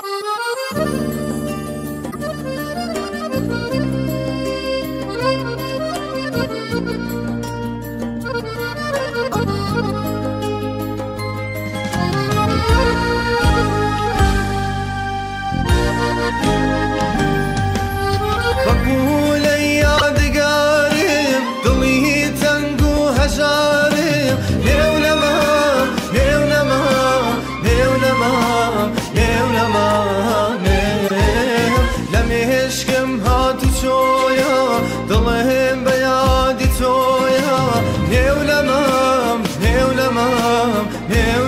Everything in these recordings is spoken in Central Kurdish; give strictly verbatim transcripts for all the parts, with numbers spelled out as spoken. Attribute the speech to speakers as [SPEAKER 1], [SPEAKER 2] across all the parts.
[SPEAKER 1] دڵێم بە یادی تۆیە نێو لەمام نێو لەمام نێو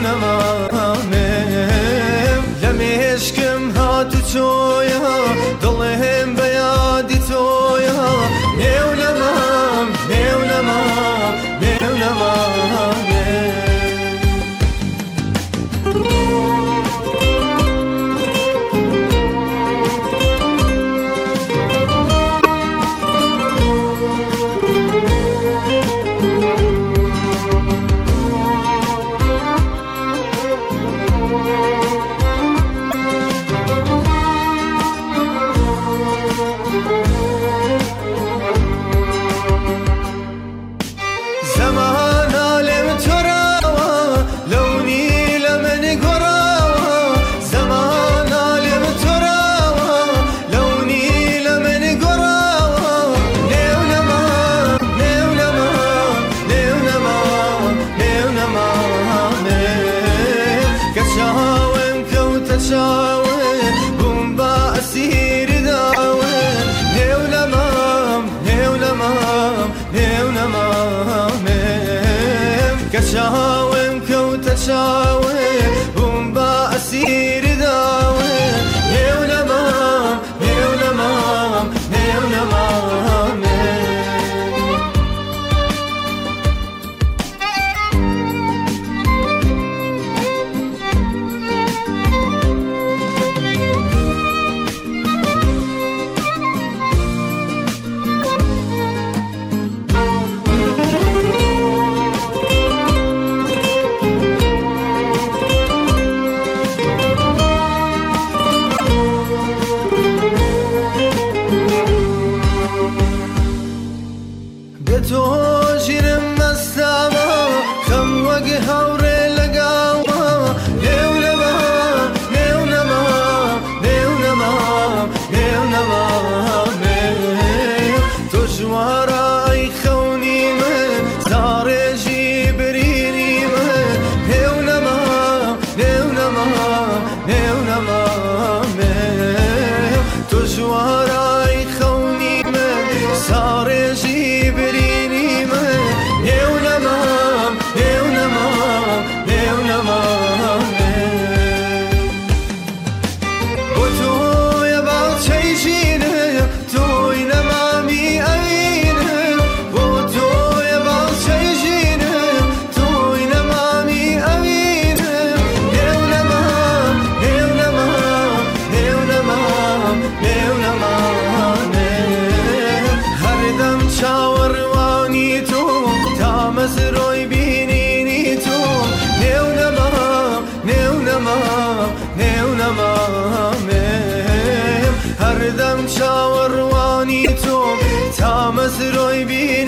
[SPEAKER 1] لەمامێم لە مێشکم هاتو تۆیە دڵێم بە یادی تۆیە نێو لەمام نێو لەمام نێو لەمامێم كشاوم كوتا شاوم بومبا أسير داوم نيو لمام نيو لمام نيو لمام تو جرم مستاما خم وگه هوره لگاما نیو نمام نیو نمام نیو نمام نیو نمام تو جوارا ای خونی من زاره جی برینی من نیو نمام نیو نمام نیو نمام تو جوارا ای خونی من زاره جی روی بینینی تو نیو نمام نیو نمام نیو نمامم هر دم چاوروانی تو تامز روی بینینی